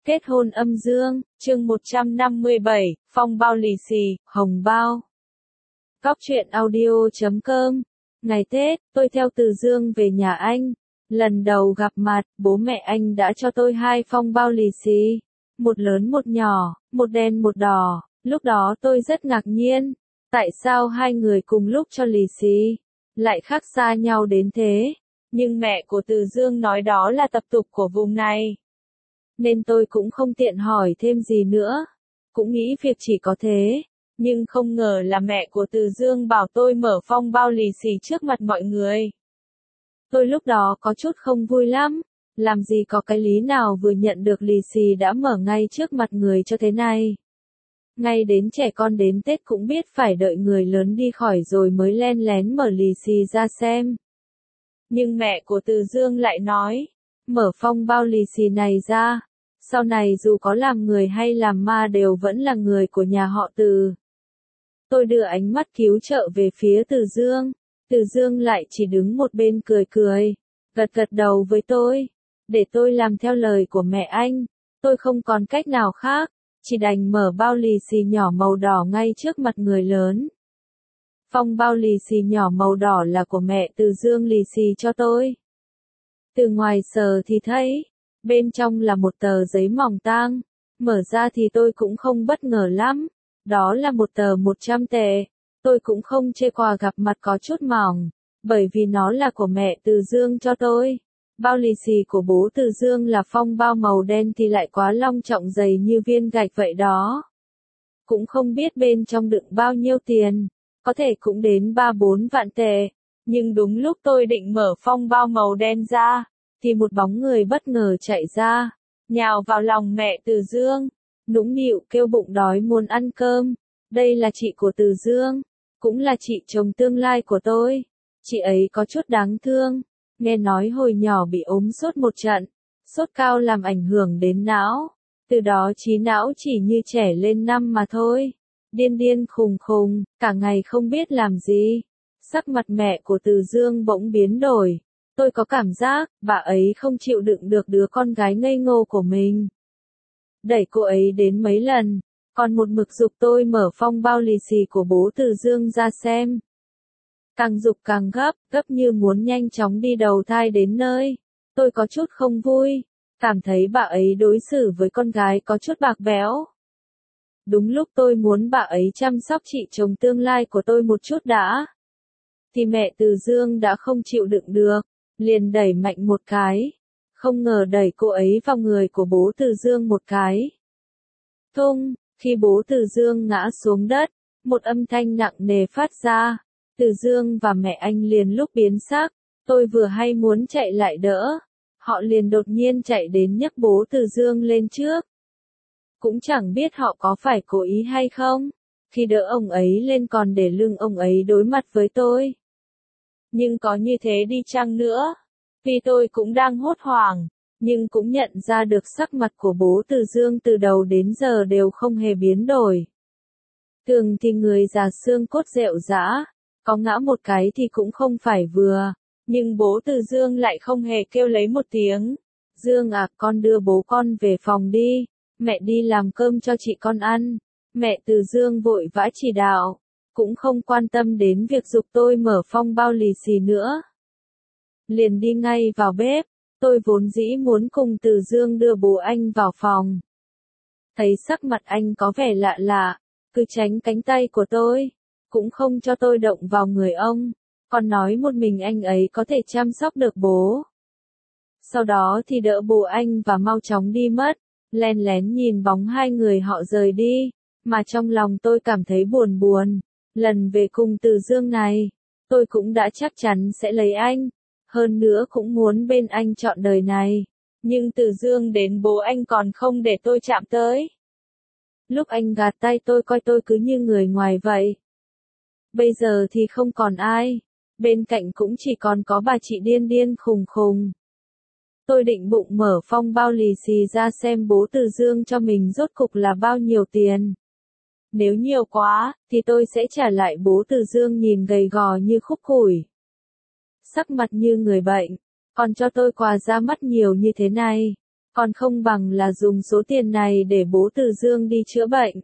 Kết hôn âm dương, chương 157, phong bao lì xì, hồng bao. Góc truyện audio.com. Ngày Tết, tôi theo Từ Dương về nhà anh. Lần đầu gặp mặt, bố mẹ anh đã cho tôi 2 phong bao lì xì. Một lớn một nhỏ, một đen một đỏ. Lúc đó tôi rất ngạc nhiên. Tại sao 2 người cùng lúc cho lì xì? Lại khác xa nhau đến thế. Nhưng mẹ của Từ Dương nói đó là tập tục của vùng này. Nên tôi cũng không tiện hỏi thêm gì nữa. Cũng nghĩ việc chỉ có thế. Nhưng không ngờ là mẹ của Từ Dương bảo tôi mở phong bao lì xì trước mặt mọi người. Tôi lúc đó có chút không vui lắm. Làm gì có cái lý nào vừa nhận được lì xì đã mở ngay trước mặt người cho thế này. Ngay đến trẻ con đến Tết cũng biết phải đợi người lớn đi khỏi rồi mới len lén mở lì xì ra xem. Nhưng mẹ của Từ Dương lại nói, mở phong bao lì xì này ra, sau này dù có làm người hay làm ma đều vẫn là người của nhà họ Từ. Tôi đưa ánh mắt cứu trợ về phía Từ Dương. Từ Dương lại chỉ đứng một bên cười cười, gật gật đầu với tôi, để tôi làm theo lời của mẹ anh. Tôi không còn cách nào khác, chỉ đành mở bao lì xì nhỏ màu đỏ ngay trước mặt người lớn. Phong bao lì xì nhỏ màu đỏ là của mẹ Từ Dương lì xì cho tôi. Từ ngoài sờ thì thấy, bên trong là một tờ giấy mỏng tang. Mở ra thì tôi cũng không bất ngờ lắm. Đó là một tờ 100 tệ. Tôi cũng không chê quà gặp mặt có chút mỏng, bởi vì nó là của mẹ Từ Dương cho tôi. Bao lì xì của bố Từ Dương là phong bao màu đen thì lại quá long trọng dày như viên gạch vậy đó. Cũng không biết bên trong đựng bao nhiêu tiền, có thể cũng đến 3-4 vạn tệ. Nhưng đúng lúc tôi định mở phong bao màu đen ra, thì một bóng người bất ngờ chạy ra, nhào vào lòng mẹ Từ Dương, nũng nịu kêu bụng đói muốn ăn cơm. Đây là chị của Từ Dương, cũng là chị chồng tương lai của tôi. Chị ấy có chút đáng thương, nghe nói hồi nhỏ bị ốm sốt một trận, sốt cao làm ảnh hưởng đến não. Từ đó trí não chỉ như trẻ lên năm mà thôi. Điên điên khùng khùng, cả ngày không biết làm gì. Sắc mặt mẹ của Từ Dương bỗng biến đổi. Tôi có cảm giác, bà ấy không chịu đựng được đứa con gái ngây ngô của mình. Đẩy cô ấy đến mấy lần, còn một mực giục tôi mở phong bao lì xì của bố Từ Dương ra xem. Càng giục càng gấp như muốn nhanh chóng đi đầu thai đến nơi. Tôi có chút không vui, cảm thấy bà ấy đối xử với con gái có chút bạc bẽo. Đúng lúc tôi muốn bà ấy chăm sóc chị chồng tương lai của tôi một chút đã, thì mẹ Từ Dương đã không chịu đựng được, liền đẩy mạnh một cái. Không ngờ đẩy cô ấy vào người của bố Từ Dương một cái. Thung, khi bố Từ Dương ngã xuống đất, một âm thanh nặng nề phát ra. Từ Dương và mẹ anh liền lúc biến sắc. Tôi vừa hay muốn chạy lại đỡ, họ liền đột nhiên chạy đến nhấc bố Từ Dương lên trước. Cũng chẳng biết họ có phải cố ý hay không, khi đỡ ông ấy lên còn để lưng ông ấy đối mặt với tôi. Nhưng có như thế đi chăng nữa, vì tôi cũng đang hốt hoảng, nhưng cũng nhận ra được sắc mặt của bố Từ Dương từ đầu đến giờ đều không hề biến đổi. Thường thì người già xương cốt rệu rã, có ngã một cái thì cũng không phải vừa, nhưng bố Từ Dương lại không hề kêu lấy một tiếng. Dương à, con đưa bố con về phòng đi, mẹ đi làm cơm cho chị con ăn. Mẹ Từ Dương vội vã chỉ đạo, cũng không quan tâm đến việc giục tôi mở phong bao lì xì nữa. Liền đi ngay vào bếp. Tôi vốn dĩ muốn cùng Từ Dương đưa bố anh vào phòng. Thấy sắc mặt anh có vẻ lạ lạ, cứ tránh cánh tay của tôi, cũng không cho tôi động vào người ông, còn nói một mình anh ấy có thể chăm sóc được bố. Sau đó thì đỡ bố anh và mau chóng đi mất, len lén nhìn bóng 2 người họ rời đi, mà trong lòng tôi cảm thấy buồn buồn. Lần về cùng Từ Dương này, tôi cũng đã chắc chắn sẽ lấy anh. Hơn nữa cũng muốn bên anh trọn đời này. Nhưng Từ Dương đến bố anh còn không để tôi chạm tới. Lúc anh gạt tay tôi coi tôi cứ như người ngoài vậy. Bây giờ thì không còn ai. Bên cạnh cũng chỉ còn có bà chị điên điên khùng khùng. Tôi định bụng mở phong bao lì xì ra xem bố Từ Dương cho mình rốt cục là bao nhiêu tiền. Nếu nhiều quá, thì tôi sẽ trả lại bố Từ Dương nhìn gầy gò như khúc củi. Sắc mặt như người bệnh, còn cho tôi quà ra mắt nhiều như thế này. còn không bằng là dùng số tiền này để bố Từ Dương đi chữa bệnh.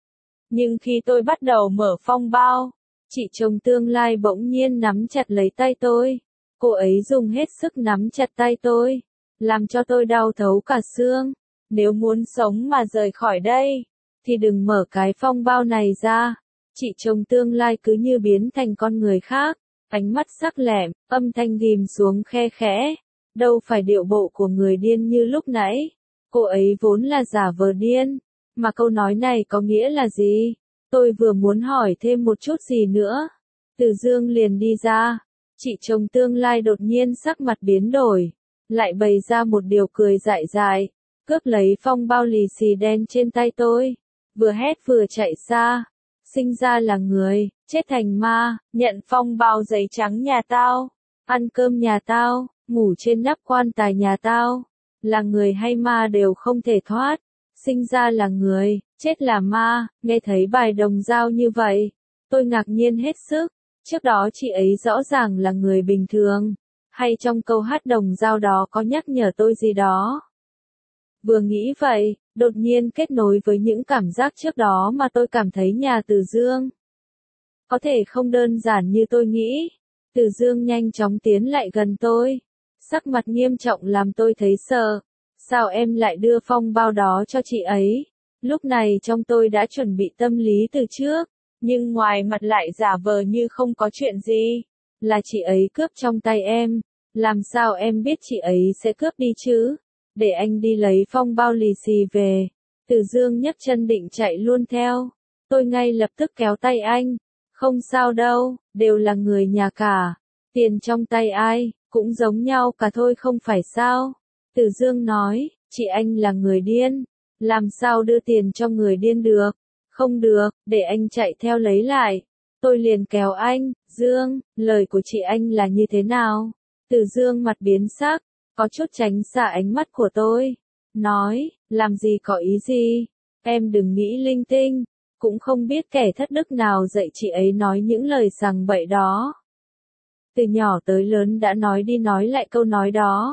Nhưng khi tôi bắt đầu mở phong bao, chị chồng tương lai bỗng nhiên nắm chặt lấy tay tôi. Cô ấy dùng hết sức nắm chặt tay tôi, làm cho tôi đau thấu cả xương. Nếu muốn sống mà rời khỏi đây, thì đừng mở cái phong bao này ra. Chị chồng tương lai cứ như biến thành con người khác, ánh mắt sắc lẹm, âm thanh ghim xuống khe khẽ. Đâu phải điệu bộ của người điên như lúc nãy. Cô ấy vốn là giả vờ điên. Mà câu nói này có nghĩa là gì? Tôi vừa muốn hỏi thêm một chút gì nữa. Từ Dương liền đi ra. Chị chồng tương lai đột nhiên sắc mặt biến đổi. Lại bày ra một điều cười dại dại. Cướp lấy phong bao lì xì đen trên tay tôi. Vừa hét vừa chạy xa. Sinh ra là người, chết thành ma. Nhận phong bao giấy trắng nhà tao. Ăn cơm nhà tao. Ngủ trên nắp quan tài nhà tao. Là người hay ma đều không thể thoát. Sinh ra là người, chết là ma. Nghe thấy bài đồng dao như vậy, tôi ngạc nhiên hết sức. Trước đó chị ấy rõ ràng là người bình thường. Hay trong câu hát đồng dao đó có nhắc nhở tôi gì đó? Vừa nghĩ vậy, đột nhiên kết nối với những cảm giác trước đó mà tôi cảm thấy nhà Từ Dương. Có thể không đơn giản như tôi nghĩ. Từ Dương nhanh chóng tiến lại gần tôi. Sắc mặt nghiêm trọng làm tôi thấy sợ. Sao em lại đưa phong bao đó cho chị ấy? Lúc này trong tôi đã chuẩn bị tâm lý từ trước, nhưng ngoài mặt lại giả vờ như không có chuyện gì. Là chị ấy cướp trong tay em. Làm sao em biết chị ấy sẽ cướp đi chứ? Để anh đi lấy phong bao lì xì về. Từ Dương nhấc chân định chạy luôn theo. Tôi ngay lập tức kéo tay anh. Không sao đâu, đều là người nhà cả. Tiền trong tay ai, cũng giống nhau cả thôi không phải sao? Từ Dương nói, chị anh là người điên. Làm sao đưa tiền cho người điên được? Không được, để anh chạy theo lấy lại. Tôi liền kéo anh, Dương, lời của chị anh là như thế nào? Từ Dương mặt biến sắc, có chút tránh xa ánh mắt của tôi. Nói, làm gì có ý gì? Em đừng nghĩ linh tinh. Cũng không biết kẻ thất đức nào dạy chị ấy nói những lời sằng bậy đó. Từ nhỏ tới lớn đã nói đi nói lại câu nói đó.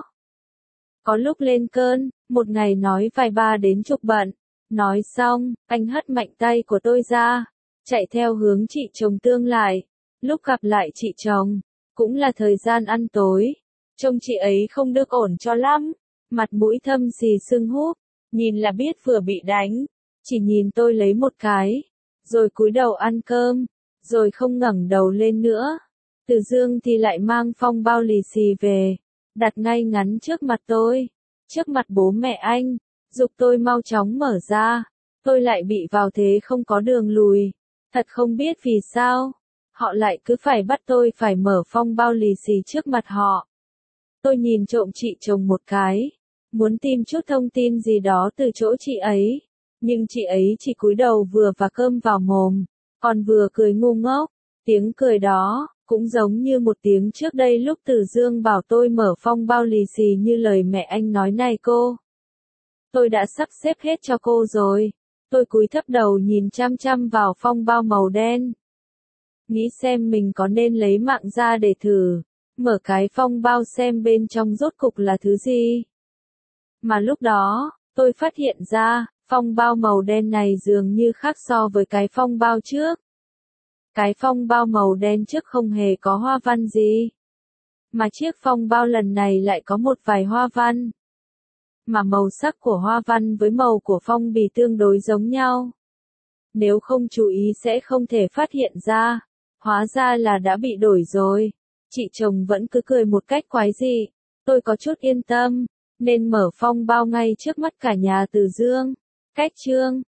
Có lúc lên cơn, một ngày nói vài ba đến chục bận. Nói xong, anh hất mạnh tay của tôi ra, chạy theo hướng chị chồng tương lại. Lúc gặp lại chị chồng, cũng là thời gian ăn tối. Trông chị ấy không được ổn cho lắm, mặt mũi thâm xì sưng húp, nhìn là biết vừa bị đánh. Chỉ nhìn tôi lấy một cái, rồi cúi đầu ăn cơm, rồi không ngẩng đầu lên nữa. Từ Dương thì lại mang phong bao lì xì về, đặt ngay ngắn trước mặt tôi, trước mặt bố mẹ anh, giục tôi mau chóng mở ra. Tôi lại bị vào thế không có đường lùi. Thật không biết vì sao, họ lại cứ phải bắt tôi phải mở phong bao lì xì trước mặt họ. Tôi nhìn trộm chị chồng một cái, muốn tìm chút thông tin gì đó từ chỗ chị ấy. Nhưng chị ấy chỉ cúi đầu vừa và cơm vào mồm, còn vừa cười ngu ngốc. Tiếng cười đó, cũng giống như một tiếng trước đây lúc Từ Dương bảo tôi mở phong bao lì xì như lời mẹ anh nói này cô. Tôi đã sắp xếp hết cho cô rồi. Tôi cúi thấp đầu nhìn chăm chăm vào phong bao màu đen. Nghĩ xem mình có nên lấy mạng ra để thử, mở cái phong bao xem bên trong rốt cục là thứ gì. Mà lúc đó, tôi phát hiện ra, phong bao màu đen này dường như khác so với cái phong bao trước. Cái phong bao màu đen trước không hề có hoa văn gì. Mà chiếc phong bao lần này lại có một vài hoa văn. Mà màu sắc của hoa văn với màu của phong bì tương đối giống nhau. Nếu không chú ý sẽ không thể phát hiện ra. Hóa ra là đã bị đổi rồi. Chị chồng vẫn cứ cười một cách quái dị. Tôi có chút yên tâm, nên mở phong bao ngay trước mắt cả nhà Từ Dương. Cách chương